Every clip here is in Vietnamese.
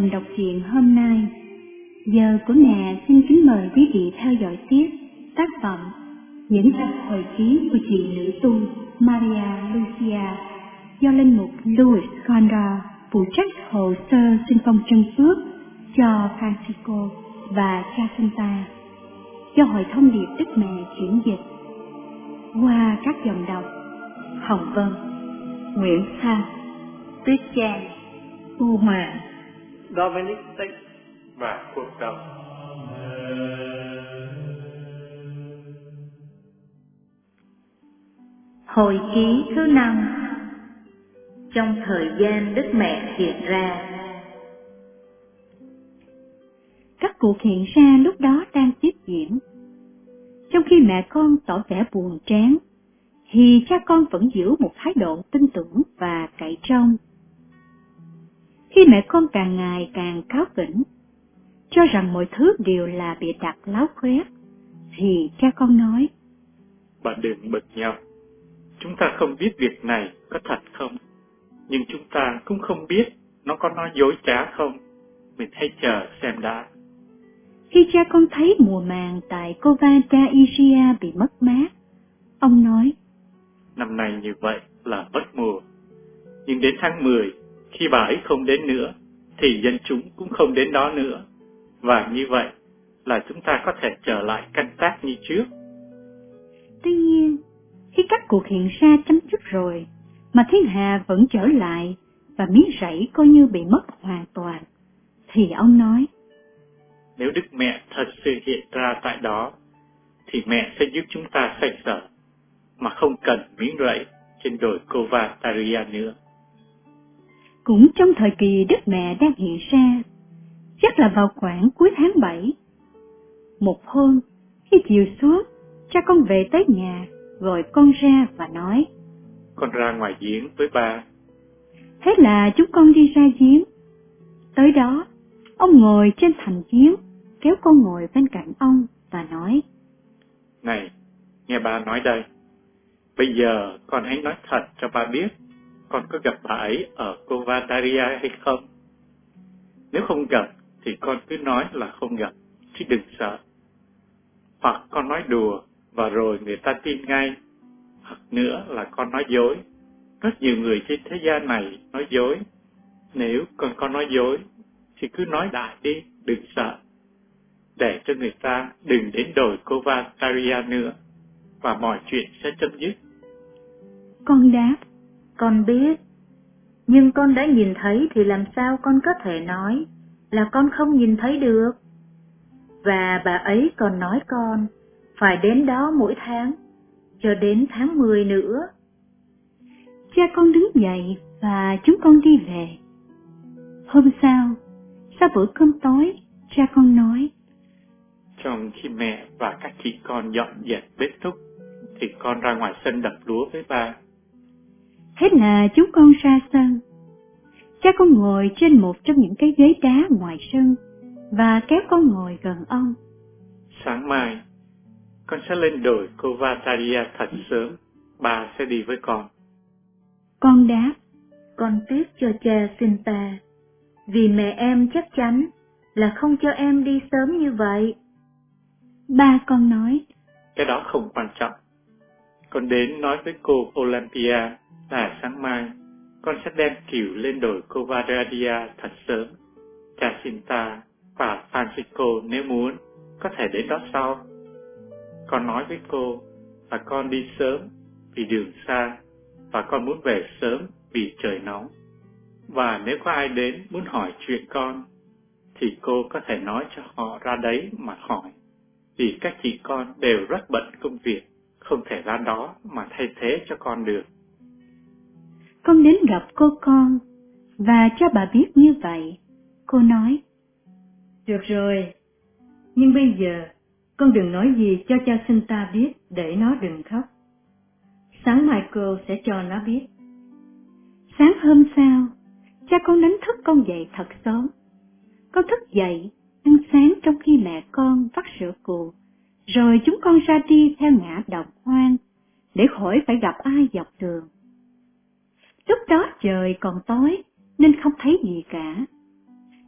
dòng đọc truyện hôm nay. Giờ của mẹ xin kính mời quý vị theo dõi tiếp tác phẩm Những tập hồi ký của chị nữ tu Maria Lucia do linh mục Louis Conrad phụ trách hồ sơ xin phong chân phước cho Francisco và Jacinta do Hội Thông điệp Đức Mẹ chuyển dịch qua các dòng đọc Hồng Vân, Nguyễn Thanh, Tuyết Trang, Tu Hòa, Dominic Tích và cuộc đời. Hồi ký thứ 5. Trong thời gian Đức Mẹ hiện ra. Các cuộc hiện ra lúc đó đang tiếp diễn. Trong khi mẹ con tỏ vẻ buồn chán, thì cha con vẫn giữ một thái độ tin tưởng và cậy trông. Khi mẹ con càng ngày càng cáu kỉnh, cho rằng mọi thứ đều là bịa đặt láo khoét, thì cha con nói: Bà đừng bực nhau. Chúng ta không biết việc này có thật không, nhưng chúng ta cũng không biết nó có nói dối trá không. Mình hãy chờ xem đã. Khi cha con thấy mùa màng tại Cova Iria bị mất mát, ông nói: Năm nay như vậy là mất mùa. Nhưng đến tháng 10, khi bà ấy không đến nữa, thì dân chúng cũng không đến đó nữa. Và như vậy là chúng ta có thể trở lại canh tác như trước. Tuy nhiên, khi các cuộc hiện ra chấm dứt rồi, mà thiên hà vẫn trở lại và miếng rẫy coi như bị mất hoàn toàn, thì ông nói: Nếu Đức Mẹ thật sự hiện ra tại đó, thì mẹ sẽ giúp chúng ta xoay sở, mà không cần miếng rẫy trên đồi Covataria nữa. Cũng trong thời kỳ Đức Mẹ đang hiện ra, chắc là vào khoảng cuối tháng 7. Một hôm, khi chiều xuống, cha con về tới nhà, gọi con ra và nói: Con ra ngoài giếng với ba. Thế là chúng con đi ra giếng. Tới đó, ông ngồi trên thành giếng, kéo con ngồi bên cạnh ông và nói: Này, nghe ba nói đây. Bây giờ con hãy nói thật cho ba biết, con có gặp bà ấy ở Covataria hay không? Nếu không gặp, thì con cứ nói là không gặp, chứ đừng sợ. Hoặc con nói đùa, và rồi người ta tin ngay. Hoặc nữa là con nói dối. Rất nhiều người trên thế gian này nói dối. Nếu con có nói dối, thì cứ nói đại đi, đừng sợ. Để cho người ta đừng đến đồi Covataria nữa, và mọi chuyện sẽ chấm dứt. Con đáp: Con biết, nhưng con đã nhìn thấy thì làm sao con có thể nói là con không nhìn thấy được? Và bà ấy còn nói con phải đến đó mỗi tháng, cho đến tháng 10 nữa. Cha con đứng dậy và chúng con đi về. Hôm sau bữa cơm tối, cha con nói: Trong khi mẹ và các chị con dọn dẹp bếp núc, thì con ra ngoài sân đập lúa với ba. Thế là chúng con ra sân. Cha con ngồi trên một trong những cái ghế đá ngoài sân và kéo con ngồi gần ông. Sáng mai, con sẽ lên đồi Covataria thật sớm, ba sẽ đi với con. Con đáp: Con tiếc cho cha xin ta, vì mẹ em chắc chắn là không cho em đi sớm như vậy. Ba con nói: Cái đó không quan trọng. Con đến nói với cô Olympia là sáng mai con sẽ đem cừu lên đồi Covataria thật sớm. Jacinta và Francisco nếu muốn có thể đến đó sau. Con nói với cô là con đi sớm vì đường xa, và con muốn về sớm vì trời nóng. Và nếu có ai đến muốn hỏi chuyện con, thì cô có thể nói cho họ ra đấy mà hỏi, vì các chị con đều rất bận công việc, không thể ra đó mà thay thế cho con được. Con đến gặp cô con và cho bà biết như vậy. Cô nói: Được rồi, nhưng bây giờ con đừng nói gì cho Jacinta biết để nó đừng khóc. Sáng mai cô sẽ cho nó biết. Sáng hôm sau, cha con đánh thức con dậy thật sớm. Con thức dậy, ăn sáng trong khi mẹ con vắt sữa cụ, rồi chúng con ra đi theo ngã đồng hoang, để khỏi phải gặp ai dọc đường. Lúc đó trời còn tối, nên không thấy gì cả.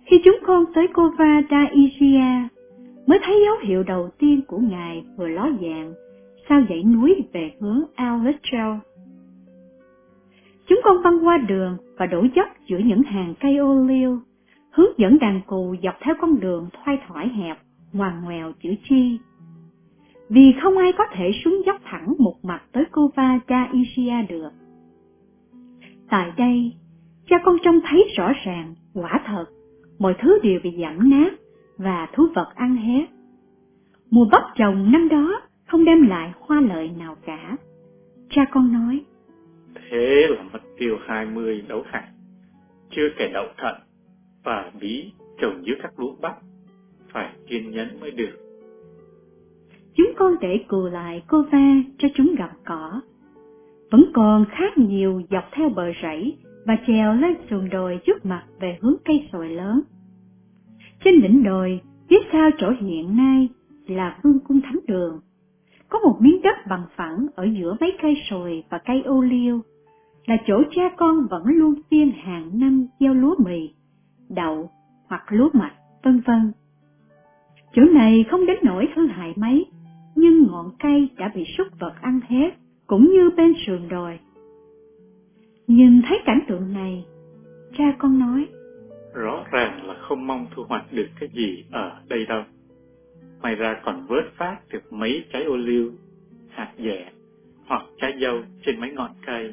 Khi chúng con tới Cova da Iria, mới thấy dấu hiệu đầu tiên của Ngài vừa ló dạng sau dãy núi về hướng Alvechel. Chúng con băng qua đường và đổ dốc giữa những hàng cây ô liu, hướng dẫn đàn cù dọc theo con đường thoai thoải hẹp, ngoằn ngoèo chữ chi. Vì không ai có thể xuống dốc thẳng một mặt tới Cova da Iria được. Tại đây, cha con trông thấy rõ ràng, quả thật, mọi thứ đều bị giẫm nát và thú vật ăn hết. Mùa bắp trồng năm đó không đem lại hoa lợi nào cả. Cha con nói, thế là mất tiêu 20 đấu hạt, chưa kể đậu thận và bí trồng dưới các lúa bắp, phải kiên nhẫn mới được. Chúng con để cù lại Cova cho chúng gặm cỏ. Vẫn còn khá nhiều dọc theo bờ rẫy và trèo lên sườn đồi trước mặt về hướng cây sồi lớn. Trên đỉnh đồi, phía sau chỗ hiện nay là vương cung thánh đường. Có một miếng đất bằng phẳng ở giữa mấy cây sồi và cây ô liu, là chỗ cha con vẫn luôn phiên hàng năm gieo lúa mì, đậu hoặc lúa mạch, vân vân. Chỗ này không đến nỗi hư hại mấy, nhưng ngọn cây đã bị súc vật ăn hết, cũng như bên sườn đồi. Nhìn thấy cảnh tượng này, cha con nói, rõ ràng là không mong thu hoạch được cái gì ở đây đâu. May ra còn vớt phát được mấy trái ô liu, hạt dẻ hoặc trái dâu trên mấy ngọn cây.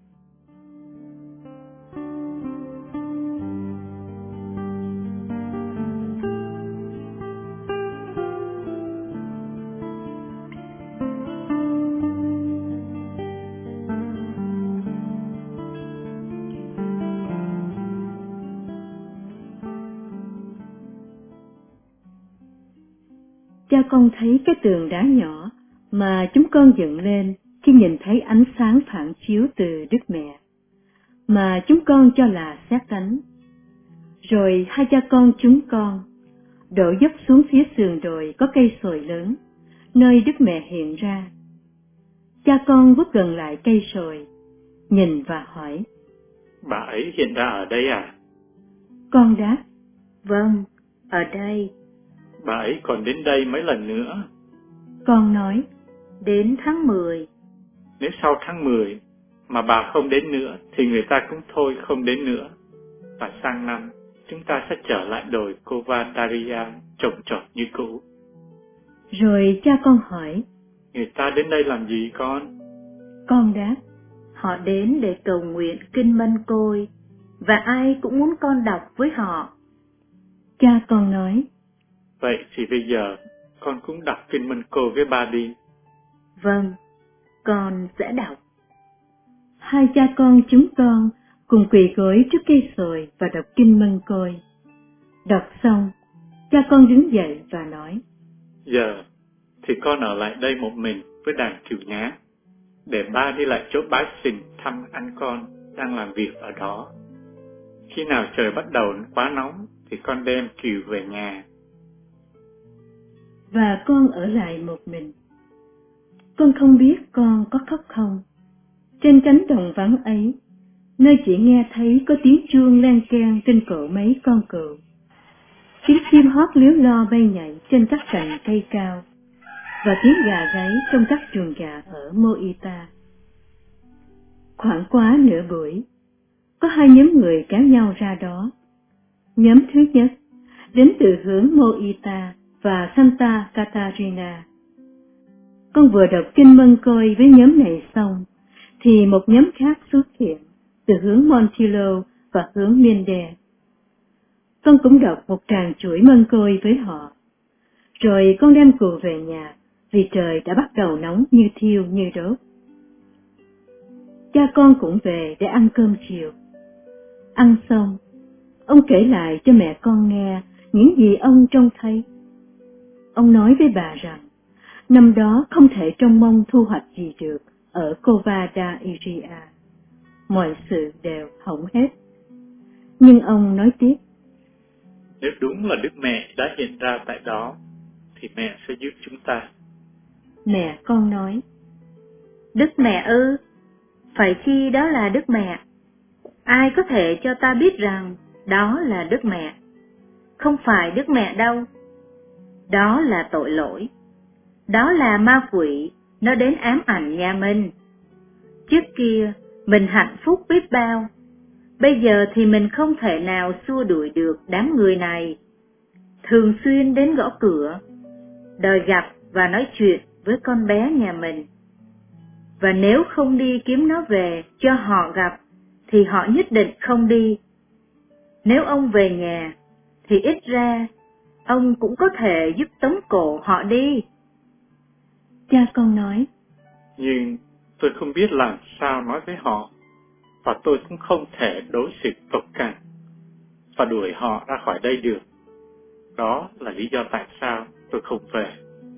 Cha con thấy cái tường đá nhỏ mà chúng con dựng lên khi nhìn thấy ánh sáng phản chiếu từ Đức Mẹ, mà chúng con cho là sét đánh. Rồi hai cha con chúng con đổ dốc xuống phía sườn đồi có cây sồi lớn, nơi Đức Mẹ hiện ra. Cha con bước gần lại cây sồi, nhìn và hỏi, Bà ấy hiện ra ở đây à? Con đáp, vâng, ở đây. Bà ấy còn đến đây mấy lần nữa? Con nói, đến tháng 10. Nếu sau tháng 10 mà bà không đến nữa thì người ta cũng thôi không đến nữa. Và sang năm chúng ta sẽ trở lại đồi Cova Daria trồng trọt như cũ. Rồi cha con hỏi, Người ta đến đây làm gì con? Con đáp, họ đến để cầu nguyện kinh Mân Côi, và ai cũng muốn con đọc với họ. Cha con nói, vậy thì bây giờ con cũng đọc kinh Mân Côi với ba đi. Vâng, con sẽ đọc. Hai cha con chúng con cùng quỳ gối trước cây sồi và đọc kinh Mân Côi. Đọc xong, cha con đứng dậy và nói, giờ thì con ở lại đây một mình với đàn cừu nhá, để ba đi lại chỗ bái Sình thăm anh con đang làm việc ở đó. Khi nào trời bắt đầu quá nóng thì con đem cừu về nhà. Và con ở lại một mình. Con không biết con có khóc không. Trên cánh đồng vắng ấy, nơi chỉ nghe thấy có tiếng chuông len keng trên cổ mấy con cừu, tiếng chim hót líu lo bay nhảy trên các cành cây cao, và tiếng gà gáy trong các chuồng gà ở Moita. Khoảng quá nửa buổi, có hai nhóm người kéo nhau ra đó. Nhóm thứ nhất đến từ hướng Moita và Santa Catarina. Con vừa đọc kinh Mân Côi với nhóm này xong, thì một nhóm khác xuất hiện từ hướng Montillo và hướng Mende. Con cũng đọc một tràng chuỗi Mân Côi với họ. Rồi con đem cừu về nhà, vì trời đã bắt đầu nóng như thiêu như đốt. Cha con cũng về để ăn cơm chiều. Ăn xong, ông kể lại cho mẹ con nghe những gì ông trông thấy. Ông nói với bà rằng, năm đó không thể trông mong thu hoạch gì được ở Cova da Iria. Mọi sự đều hỏng hết. Nhưng ông nói tiếp, Nếu đúng là Đức Mẹ đã hiện ra tại đó, thì mẹ sẽ giúp chúng ta. Mẹ con nói, Đức Mẹ ư? Phải chi đó là Đức Mẹ? Ai có thể cho ta biết rằng đó là Đức Mẹ? không phải Đức Mẹ đâu. Đó là tội lỗi. Đó là ma quỷ, nó đến ám ảnh nhà mình. Trước kia, mình hạnh phúc biết bao. Bây giờ thì mình không thể nào xua đuổi được đám người này. Thường xuyên đến gõ cửa, đòi gặp và nói chuyện với con bé nhà mình. Và nếu không đi kiếm nó về cho họ gặp, thì họ nhất định không đi. Nếu ông về nhà, thì ít ra, ông cũng có thể giúp tống cổ họ đi. Cha con nói, Nhưng tôi không biết làm sao nói với họ, và tôi cũng không thể đối xử cộc cằn và đuổi họ ra khỏi đây được. Đó là lý do tại sao tôi không về.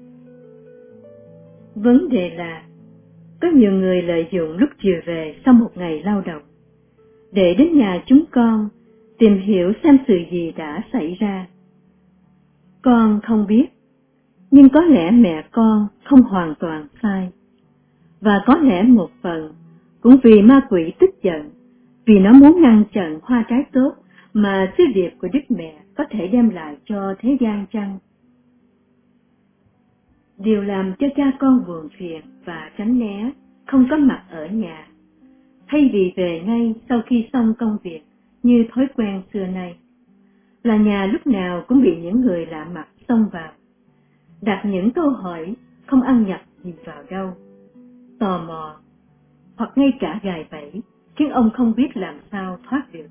vấn đề là có nhiều người lợi dụng lúc chiều về sau một ngày lao động để đến nhà chúng con tìm hiểu xem sự gì đã xảy ra. Con không biết, nhưng có lẽ mẹ con không hoàn toàn sai. Và có lẽ một phần cũng vì ma quỷ tức giận, vì nó muốn ngăn chặn hoa trái tốt mà sứ điệp của Đức Mẹ có thể đem lại cho thế gian chăng? Điều làm cho cha con buồn phiền và tránh né, không có mặt ở nhà, thay vì về ngay sau khi xong công việc như thói quen xưa nay, là nhà lúc nào cũng bị những người lạ mặt xông vào, đặt những câu hỏi không ăn nhập gì vào đâu, tò mò, hoặc ngay cả gài bẫy, khiến ông không biết làm sao thoát được.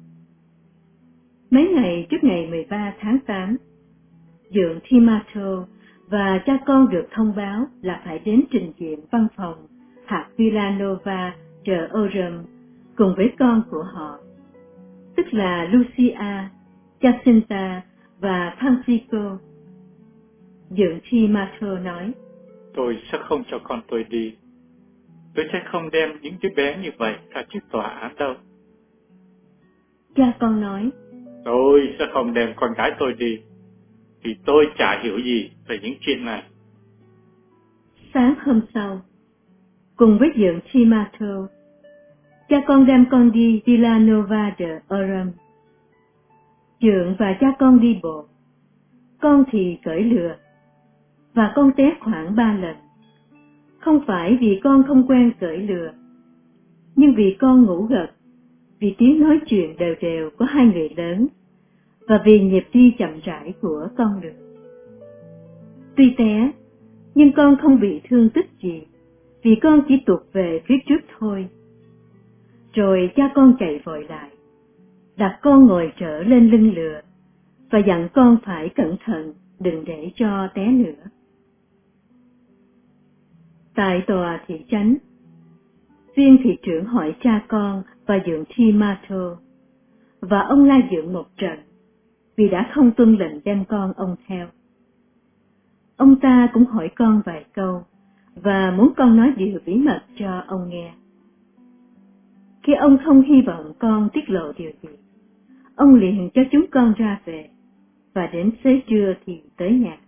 Mấy ngày trước ngày 13 tháng 8, Dượng Timato và cha con được thông báo là phải đến trình diện văn phòng hạt Villanova de Orem cùng với con của họ, tức là Lucia, Jacinta và Francisco. Dượng Timato nói, Tôi sẽ không cho con tôi đi. Tôi sẽ không đem những đứa bé như vậy ra trước tòa án đâu. Cha con nói, Tôi sẽ không đem con gái tôi đi, vì tôi chả hiểu gì về những chuyện này. Sáng hôm sau, cùng với Dượng Timato, cha con đem con đi Villanova de Orem. Dượng và cha con đi bộ, con thì cưỡi lừa, và con té khoảng 3 lần. Không phải vì con không quen cưỡi lừa, nhưng vì con ngủ gật, vì tiếng nói chuyện đều đều của hai người lớn, và vì nhịp đi chậm rãi của con đường. Tuy té, nhưng con không bị thương tích gì, vì con chỉ tụt về phía trước thôi. Rồi cha con chạy vội lại, đặt con ngồi trở lên lưng lừa, và dặn con phải cẩn thận, đừng để cho té nữa. Tại tòa thị trấn, viên thị trưởng hỏi cha con và Dượng Timato, và ông la Dượng một trận, vì đã không tuân lệnh đem con ông theo. Ông ta cũng hỏi con vài câu, và muốn con nói điều bí mật cho ông nghe. Khi ông không hy vọng con tiết lộ điều gì, ông liền cho chúng con ra về, và đến xế trưa thì tới nhà.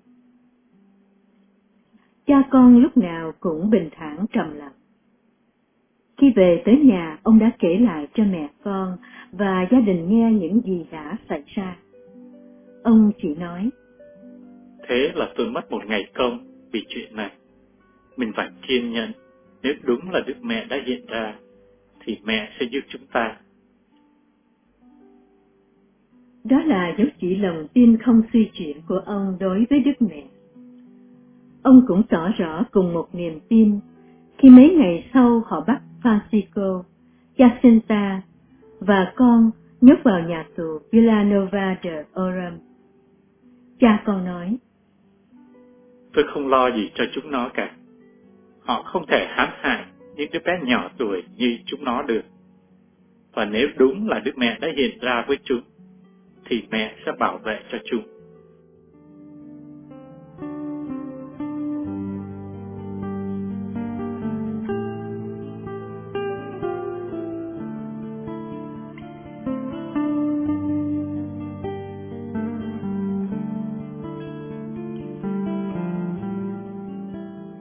Cha con lúc nào cũng bình thản trầm lặng. Khi về tới nhà, ông đã kể lại cho mẹ con và gia đình nghe những gì đã xảy ra. Ông chỉ nói, Thế là tôi mất một ngày công vì chuyện này. Mình phải kiên nhẫn. Nếu đúng là Đức Mẹ đã hiện ra, thì mẹ sẽ giúp chúng ta. đó là dấu chỉ lòng tin không suy chuyển của ông đối với Đức Mẹ. Ông cũng tỏ rõ cùng một niềm tin khi mấy ngày sau họ bắt Francisco, Jacinta và con nhốt vào nhà tù Villanova de Orem. Cha con nói, Tôi không lo gì cho chúng nó cả. Họ không thể hãm hại những đứa bé nhỏ tuổi như chúng nó được. Và nếu đúng là Đức Mẹ đã hiện ra với chúng, thì mẹ sẽ bảo vệ cho chúng.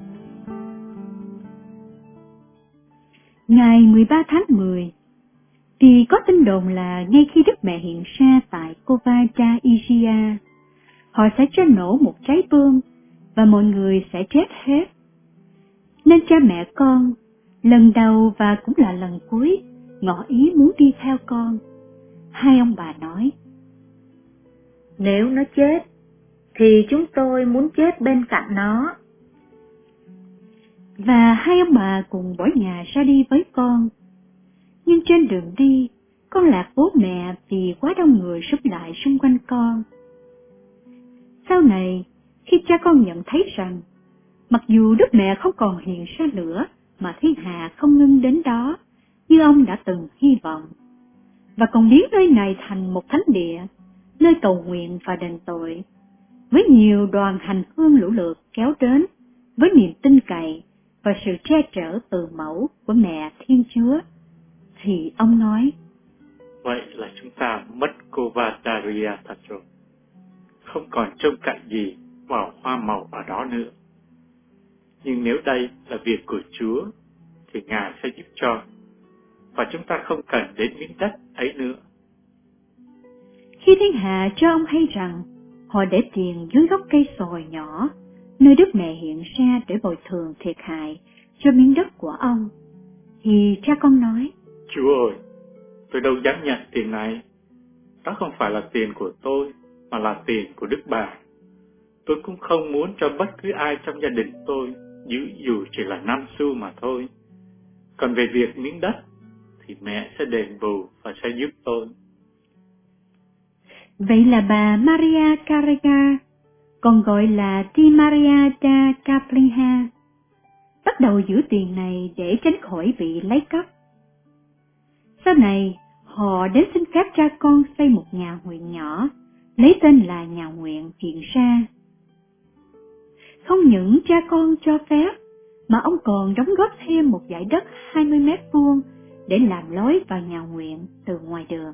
ngày 13 tháng 10, Vì có tin đồn là ngay khi Đức Mẹ hiện ra tại Kovadaisia, họ sẽ cho nổ một trái bom và mọi người sẽ chết hết. Nên cha mẹ con, lần đầu và cũng là lần cuối, ngỏ ý muốn đi theo con. Hai ông bà nói, nếu nó chết, thì chúng tôi muốn chết bên cạnh nó. Và hai ông bà cùng bỏ nhà ra đi với con. Nhưng trên đường đi, con lạc bố mẹ vì quá đông người súng lại xung quanh con. Sau này, khi cha con nhận thấy rằng, mặc dù Đức Mẹ không còn hiện ra nữa mà thiên hạ không ngưng đến đó, như ông đã từng hy vọng, và còn biến nơi này thành một thánh địa, nơi cầu nguyện và đền tội, với nhiều đoàn hành hương lũ lượt kéo đến, với niềm tin cậy và sự che chở từ mẫu của Mẹ Thiên Chúa, thì ông nói, vậy là chúng ta mất Kovadaria thật rồi. Không còn trông cậy gì vào hoa màu ở đó nữa. Nhưng nếu đây là việc của Chúa, thì Ngài sẽ giúp cho, và chúng ta không cần đến miếng đất ấy nữa. Khi thiên hạ cho ông hay rằng họ để tiền dưới gốc cây sồi nhỏ, nơi Đức Mẹ hiện ra để bồi thường thiệt hại cho miếng đất của ông, thì cha con nói, Chúa ơi, tôi đâu dám nhận tiền này. Đó không phải là tiền của tôi, mà là tiền của Đức Bà. Tôi cũng không muốn cho bất cứ ai trong gia đình tôi giữ dù chỉ là 5 xu mà thôi. Còn về việc miếng đất, thì mẹ sẽ đền bù và sẽ giúp tôi. Vậy là bà Maria Carrega, còn gọi là Ti Maria da Caplinha, bắt đầu giữ tiền này để tránh khỏi bị lấy cắp. Sau này, họ đến xin phép cha con xây một nhà nguyện nhỏ, lấy tên là nhà nguyện hiện ra. Không những cha con cho phép, mà ông còn đóng góp thêm một dải đất 20 mét vuông để làm lối vào nhà nguyện từ ngoài đường.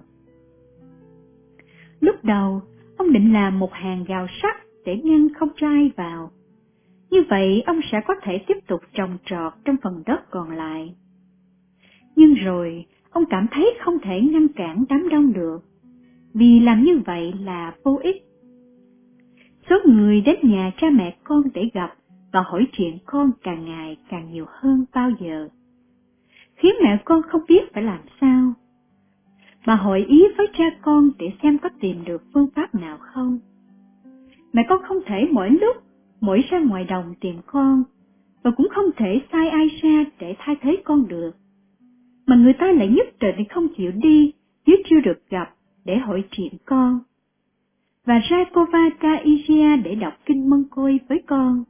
Lúc đầu, ông định làm một hàng rào sắt để ngăn không cho ai vào. Như vậy, ông sẽ có thể tiếp tục trồng trọt trong phần đất còn lại. Nhưng rồi, ông cảm thấy không thể ngăn cản đám đông được, vì làm như vậy là vô ích. Số người đến nhà cha mẹ con để gặp và hỏi chuyện con càng ngày càng nhiều hơn bao giờ, khiến mẹ con không biết phải làm sao. Bà hỏi ý với cha con để xem có tìm được phương pháp nào không. Mẹ con không thể mỗi lúc mỗi ra ngoài đồng tìm con, và cũng không thể sai ai ra để thay thế con được. Mà người ta lại nhất định không chịu đi nếu chưa được gặp để hỏi chuyện con. Và ra Kovadaisia để đọc kinh Mân Côi với con.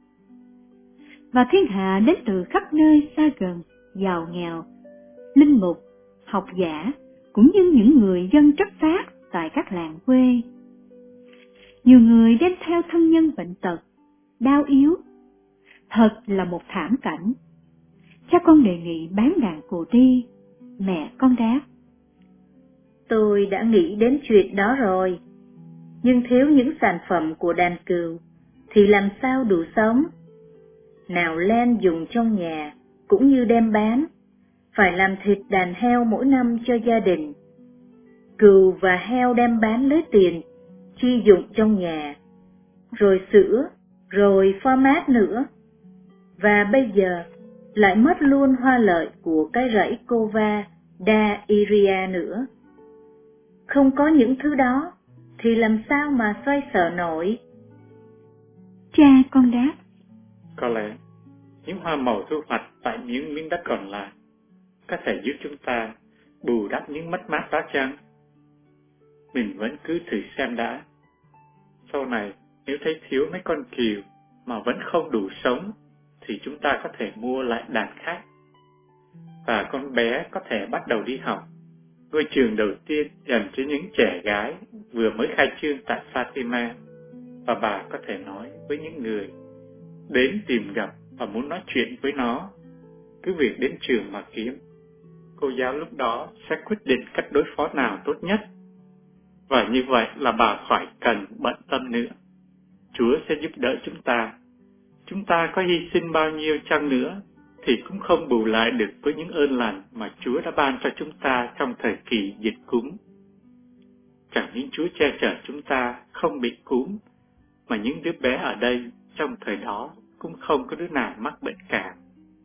Và thiên hạ đến từ khắp nơi xa gần, giàu nghèo, linh mục, học giả, cũng như những người dân chất phác tại các làng quê. Nhiều người đem theo thân nhân bệnh tật, đau yếu. Thật là một thảm cảnh. Cha con đề nghị bán đàn cừu đi. Mẹ con đáp, tôi đã nghĩ đến chuyện đó rồi, nhưng thiếu những sản phẩm của đàn cừu thì làm sao đủ sống? Nào len dùng trong nhà cũng như đem bán, phải làm thịt đàn heo mỗi năm cho gia đình. Cừu và heo đem bán lấy tiền, chi dụng trong nhà, rồi sữa, rồi format nữa. Và bây giờ lại mất luôn hoa lợi của cái rẫy Kovadaisia nữa. Không có những thứ đó thì làm sao mà xoay sở nổi? cha con đáp, Có lẽ, những hoa màu thu hoạch tại những miếng đất còn lại có thể giúp chúng ta bù đắp những mất mát đó chăng? Mình vẫn cứ thử xem đã. Sau này, nếu thấy thiếu mấy con cừu mà vẫn không đủ sống, thì chúng ta có thể mua lại đàn khác. Và con bé có thể bắt đầu đi học. Ngôi trường đầu tiên dành cho những trẻ gái vừa mới khai trương tại Fatima. Và bà có thể nói với những người đến tìm gặp và muốn nói chuyện với nó, cứ việc đến trường mà kiếm. Cô giáo lúc đó sẽ quyết định cách đối phó nào tốt nhất. Và như vậy là bà khỏi cần bận tâm nữa. Chúa sẽ giúp đỡ chúng ta. Chúng ta có hy sinh bao nhiêu chăng nữa, thì cũng không bù lại được với những ơn lành mà Chúa đã ban cho chúng ta trong thời kỳ dịch cúm. Chẳng những Chúa che chở chúng ta không bị cúm, mà những đứa bé ở đây trong thời đó cũng không có đứa nào mắc bệnh cả.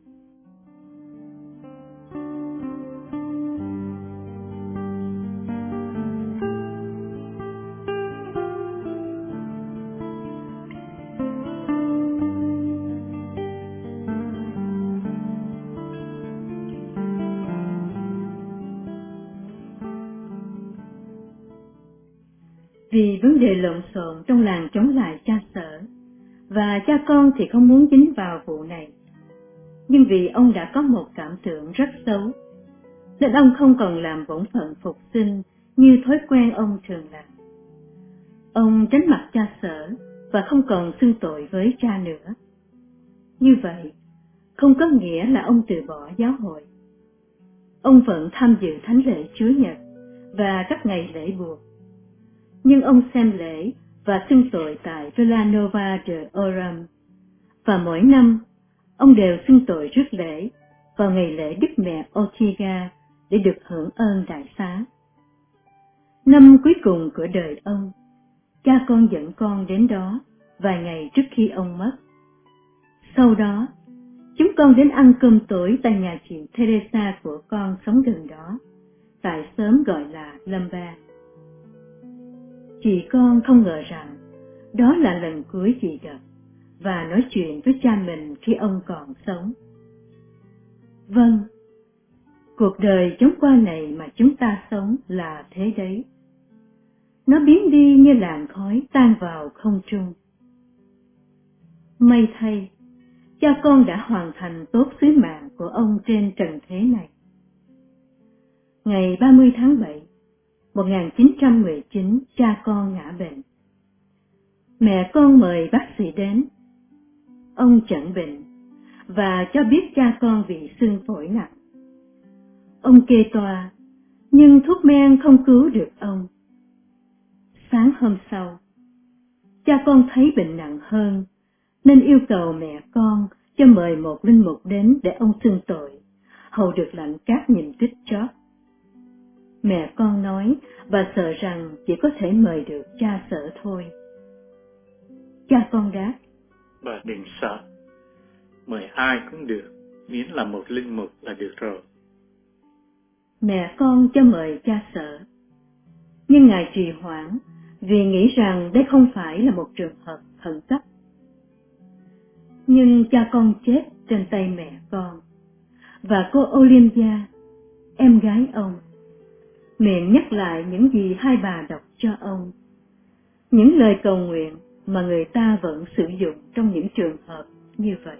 Vì vấn đề lộn xộn trong làng chống lại cha Sở, và cha con thì không muốn dính vào vụ này. Nhưng vì ông đã có một cảm tưởng rất xấu, nên ông không còn làm bổn phận phục sinh như thói quen ông thường làm. Ông tránh mặt cha Sở và không còn xưng tội với cha nữa. Như vậy, không có nghĩa là ông từ bỏ giáo hội. Ông vẫn tham dự thánh lễ Chúa Nhật và các ngày lễ buộc. Nhưng ông xem lễ và xưng tội tại Villanova de Oram, và mỗi năm ông đều xưng tội rước lễ vào ngày lễ Đức Mẹ Ortega để được hưởng ơn đại xá. Năm cuối cùng của đời ông, cha con dẫn con đến đó vài ngày trước khi ông mất. Sau đó, chúng con đến ăn cơm tối tại nhà chị Teresa của con sống gần đó, tại xóm gọi là Lamba. Chị con không ngờ rằng đó là lần cuối chị gặp và nói chuyện với cha mình khi ông còn sống. Vâng, cuộc đời chóng qua này mà chúng ta sống là thế đấy. Nó biến đi như làn khói tan vào không trung. May thay, cha con đã hoàn thành tốt sứ mạng của ông trên trần thế này. Ngày 30 tháng 7, 1919, cha con ngã bệnh. Mẹ con mời bác sĩ đến. Ông chẩn bệnh và cho biết cha con bị xương phổi nặng. Ông kê toa, nhưng thuốc men không cứu được ông. Sáng hôm sau, cha con thấy bệnh nặng hơn, nên yêu cầu mẹ con cho mời một linh mục đến để ông xưng tội, hầu được lãnh các nhiệm tích chót. Mẹ con nói bà sợ rằng chỉ có thể mời được cha Sở thôi. Cha con đáp: Bà đừng sợ, mời ai cũng được, miễn là một linh mục là được rồi. Mẹ con cho mời cha Sở, nhưng ngài trì hoãn vì nghĩ rằng đây không phải là một trường hợp khẩn cấp. Nhưng cha con chết trên tay mẹ con, và cô Olympia, em gái ông, miệng nhắc lại những gì hai bà đọc cho ông, những lời cầu nguyện mà người ta vẫn sử dụng trong những trường hợp như vậy.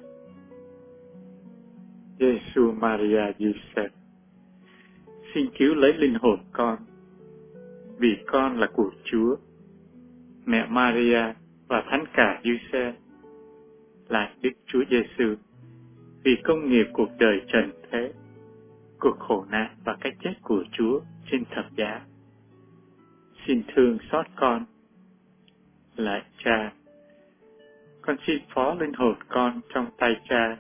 Giêsu Maria Giuse, xin cứu lấy linh hồn con, vì con là của Chúa. Mẹ Maria và Thánh cả Giuse, lại Đức Chúa Giêsu, vì công nghiệp cuộc đời trần thế, cuộc khổ nạn và cái chết của Chúa trên thập giá, xin thương xót con. Lại Cha, con xin phó linh hồn con trong tay Cha.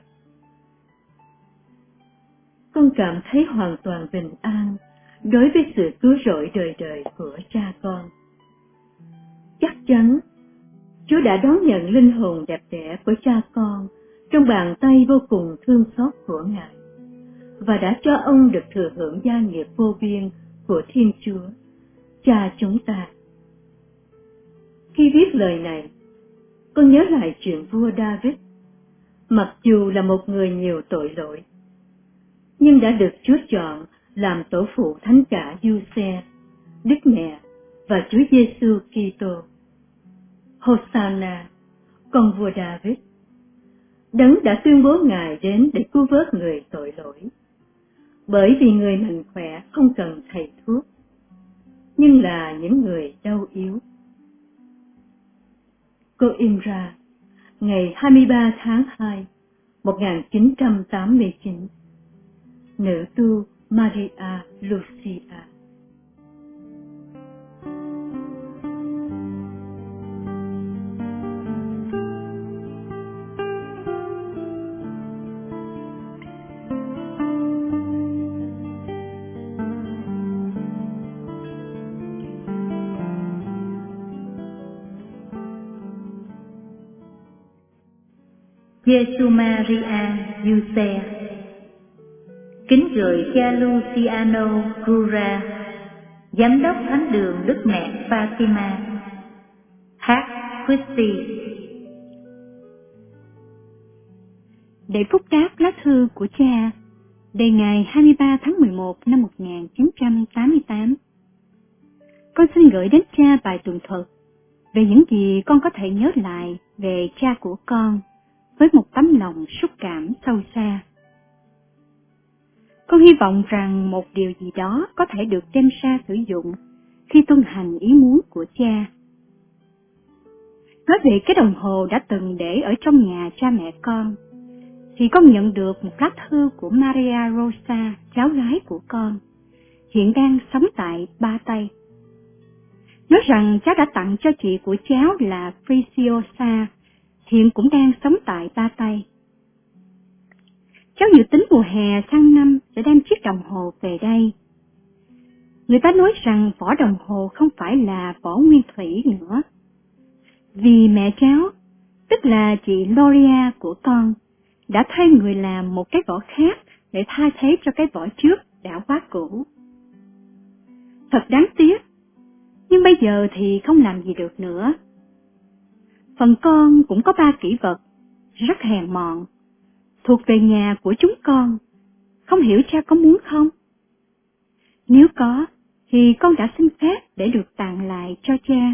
Con cảm thấy hoàn toàn bình an đối với sự cứu rỗi đời đời của cha con. Chắc chắn, Chúa đã đón nhận linh hồn đẹp đẽ của cha con trong bàn tay vô cùng thương xót của Ngài, và đã cho ông được thừa hưởng gia nghiệp vô biên của Thiên Chúa, Cha chúng ta. Khi viết lời này, con nhớ lại chuyện vua David. Mặc dù là một người nhiều tội lỗi, nhưng đã được Chúa chọn làm tổ phụ Thánh cả Giuse, Đức Mẹ và Chúa Giêsu Kitô. Hosanna, con vua David. Đấng đã tuyên bố Ngài đến để cứu vớt người tội lỗi. Bởi vì người mạnh khỏe không cần thầy thuốc, nhưng là những người đau yếu. Cô Imra, ngày 23 tháng 2, 1989. Nữ tu Maria Lucia. Giêsu Maria Giuse. Kính gửi cha Luciano Gura, Giám đốc Thánh đường Đức Mẹ Fatima, thác Christi. Để phúc đáp lá thư của cha, đề ngày 23 tháng 11 năm 1988, con xin gửi đến cha bài tường thuật về những gì con có thể nhớ lại về cha của con với một tấm lòng xúc cảm sâu xa. Con hy vọng rằng một điều gì đó có thể được đem ra sử dụng khi tuân hành ý muốn của cha. Nói về cái đồng hồ đã từng để ở trong nhà cha mẹ con, thì con nhận được một lá thư của Maria Rosa, cháu gái của con, hiện đang sống tại Ba Tây. Nói rằng cháu đã tặng cho chị của cháu là Preciosa, hiện cũng đang sống tại Ba Tây. Cháu dự tính mùa hè sang năm sẽ đem chiếc đồng hồ về đây. Người ta nói rằng vỏ đồng hồ không phải là vỏ nguyên thủy nữa, vì mẹ cháu, tức là chị Gloria của con, đã thuê người làm một cái vỏ khác để thay thế cho cái vỏ trước đã quá cũ. Thật đáng tiếc, nhưng bây giờ thì không làm gì được nữa. Phần con cũng có 3 kỷ vật, rất hèn mọn, thuộc về nhà của chúng con. Không hiểu cha có muốn không? Nếu có, thì con đã xin phép để được tặng lại cho cha.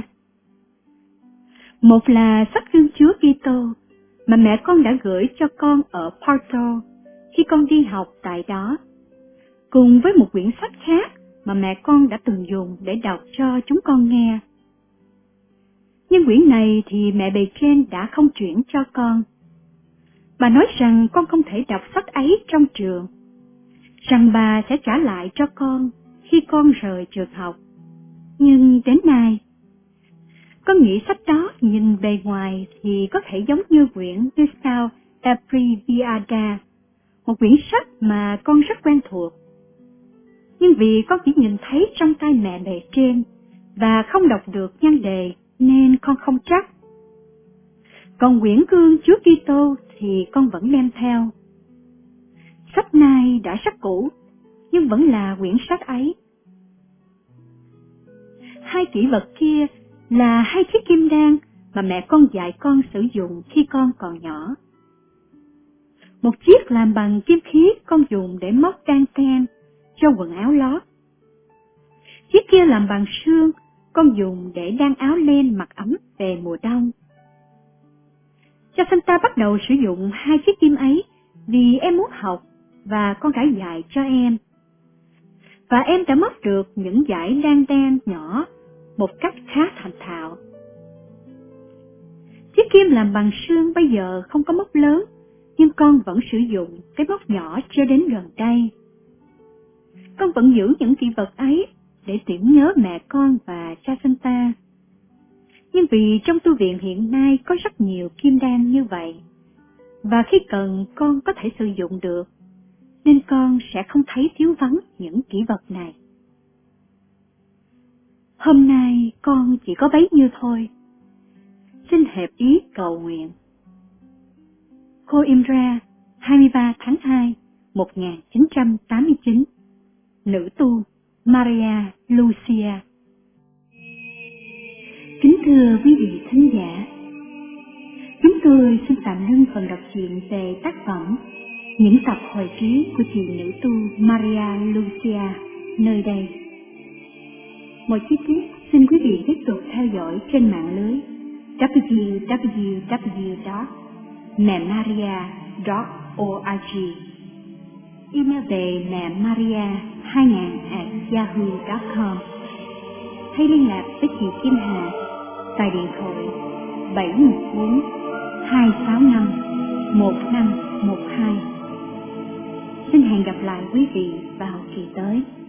Một là sách gương Chúa Kitô mà mẹ con đã gửi cho con ở Porto khi con đi học tại đó, cùng với một quyển sách khác mà mẹ con đã từng dùng để đọc cho chúng con nghe. Nhưng quyển này thì mẹ bề trên đã không chuyển cho con. Bà nói rằng con không thể đọc sách ấy trong trường, rằng bà sẽ trả lại cho con khi con rời trường học. Nhưng đến nay, con nghĩ sách đó nhìn bề ngoài thì có thể giống như quyển Gustave Apriviada, một quyển sách mà con rất quen thuộc. Nhưng vì con chỉ nhìn thấy trong tay mẹ bề trên và không đọc được nhan đề nên con không chắc. Còn quyển gương Chúa Kitô thì con vẫn đem theo. Sách này đã rất cũ, nhưng vẫn là quyển sách ấy. 2 kỷ vật kia là 2 chiếc kim đan mà mẹ con dạy con sử dụng khi con còn nhỏ. Một chiếc làm bằng kim khí con dùng để móc đan ten cho quần áo lót. Chiếc kia làm bằng sương con dùng để đan áo len mặc ấm về mùa đông. Cha Santa bắt đầu sử dụng 2 chiếc kim ấy vì em muốn học và con đã dạy cho em. Và em đã móc được những dải đan ten nhỏ một cách khá thành thạo. Chiếc kim làm bằng sương bây giờ không có móc lớn, nhưng con vẫn sử dụng cái móc nhỏ cho đến gần đây. Con vẫn giữ những kỷ vật ấy để tưởng nhớ mẹ con và cha Santa. Nhưng vì trong tu viện hiện nay có rất nhiều kim đan như vậy, và khi cần con có thể sử dụng được, nên con sẽ không thấy thiếu vắng những kỷ vật này. Hôm nay con chỉ có bấy nhiêu thôi. Xin hợp ý cầu nguyện. Coimbra, 23 tháng 2, 1989. Nữ tu Maria Lucia. Kính thưa quý vị thính giả, chúng tôi xin tạm ngưng phần đọc truyện về tác phẩm Những tập hồi ký của chị nữ tu Maria Lucia nơi đây. Một chi tiết xin quý vị tiếp tục theo dõi trên mạng lưới www.memaria.org, email về memaria2000@yahoo.com, hay liên lạc với chị Kim Hà tại điện thoại 714 265 1512. Xin hẹn gặp lại quý vị vào kỳ tới.